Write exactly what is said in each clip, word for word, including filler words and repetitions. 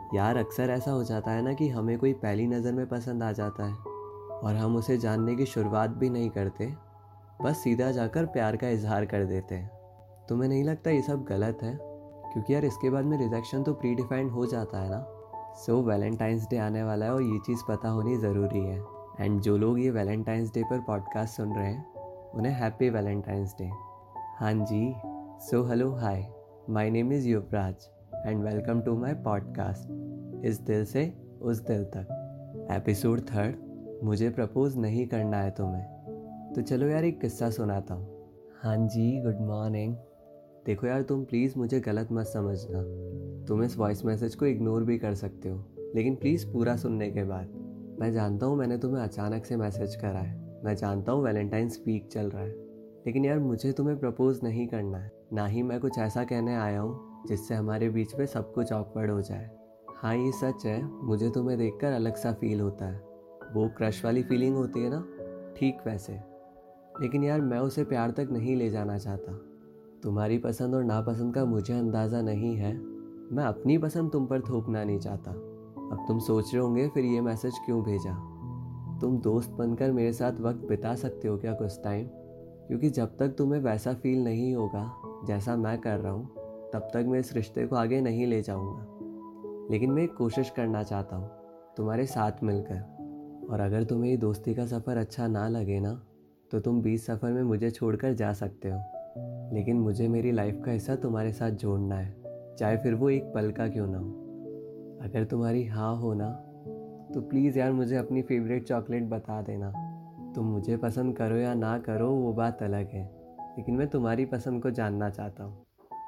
यार अक्सर ऐसा हो जाता है ना कि हमें कोई पहली नज़र में पसंद आ जाता है और हम उसे जानने की शुरुआत भी नहीं करते, बस सीधा जाकर प्यार का इजहार कर देते हैं। तुम्हें नहीं लगता ये सब गलत है? क्योंकि यार इसके बाद में रिजेक्शन तो प्री डिफाइंड हो जाता है ना। सो वैलेंटाइंस डे आने वाला है और ये चीज़ पता होनी ज़रूरी है। एंड जो लोग ये वैलेंटाइंस डे पर पॉडकास्ट सुन रहे हैं उन्हें हैप्पी वैलेंटाइंस डे। हाँ जी, so hello hi, my name is Yuvraj and welcome to my podcast इस दिल से उस दिल तक। एपिसोड थर्ड, मुझे प्रपोज नहीं करना है तुम्हें। तो चलो यार एक किस्सा सुनाता हूँ। हाँ जी, गुड मॉर्निंग। देखो यार, तुम प्लीज़ मुझे गलत मत समझना। तुम इस वॉइस मैसेज को इग्नोर भी कर सकते हो, लेकिन प्लीज़ पूरा सुनने के बाद। मैं जानता हूँ मैंने तुम्हें अचानक से मैसेज करा है, मैं जानता हूँ वैलेंटाइंस वीक चल रहा है, लेकिन यार मुझे तुम्हें प्रपोज नहीं करना है। ना ही मैं कुछ ऐसा कहने आया हूँ जिससे हमारे बीच में सब कुछ ऑकवर्ड हो जाए। हाँ ये सच है, मुझे तुम्हें देखकर अलग सा फील होता है। वो क्रश वाली फीलिंग होती है ना, ठीक वैसे। लेकिन यार मैं उसे प्यार तक नहीं ले जाना चाहता। तुम्हारी पसंद और नापसंद का मुझे अंदाज़ा नहीं है, मैं अपनी पसंद तुम पर थोपना नहीं चाहता। अब तुम सोच रहे होंगे फिर ये मैसेज क्यों भेजा। तुम दोस्त बनकर मेरे साथ वक्त बिता सकते हो क्या कुछ टाइम? क्योंकि जब तक तुम्हें वैसा फील नहीं होगा जैसा मैं कर रहा हूँ, तब तक मैं इस रिश्ते को आगे नहीं ले जाऊँगा। लेकिन मैं एक कोशिश करना चाहता हूँ तुम्हारे साथ मिलकर। और अगर तुम्हें ये दोस्ती का सफ़र अच्छा ना लगे ना, तो तुम बीच सफ़र में मुझे छोड़कर जा सकते हो। लेकिन मुझे मेरी लाइफ का हिस्सा तुम्हारे साथ जोड़ना है, चाहे फिर वो एक पल का क्यों ना हो। अगर तुम्हारी हाँ हो ना, तो प्लीज़ यार मुझे अपनी फेवरेट चॉकलेट बता देना। तुम मुझे पसंद करो या ना करो वो बात अलग है, लेकिन मैं तुम्हारी पसंद को जानना चाहता हूँ।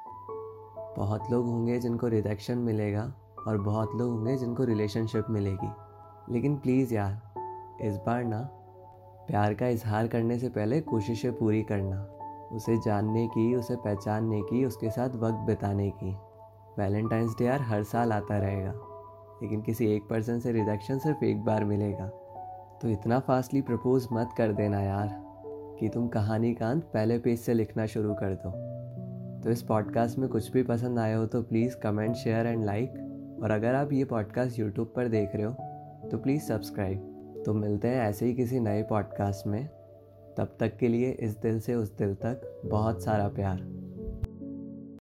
बहुत लोग होंगे जिनको रिजेक्शन मिलेगा और बहुत लोग होंगे जिनको रिलेशनशिप मिलेगी, लेकिन प्लीज़ यार इस बार ना प्यार का इजहार करने से पहले कोशिशें पूरी करना। उसे जानने की, उसे पहचानने की, उसके साथ वक्त बिताने की। वैलेंटाइंस डे यार हर साल आता रहेगा, लेकिन किसी एक पर्सन से रिजेक्शन सिर्फ एक बार मिलेगा। तो इतना फास्टली प्रपोज मत कर देना यार कि तुम कहानी का अंत पहले पेज से लिखना शुरू कर दो। तो इस पॉडकास्ट में कुछ भी पसंद आया हो तो please comment, share and like. और अगर आप ये पॉडकास्ट यूट्यूब पर देख रहे हो तो प्लीज़ सब्सक्राइब। तो मिलते हैं ऐसे ही किसी नए पॉडकास्ट में। तब तक के लिए इस दिल से उस दिल तक बहुत सारा प्यार।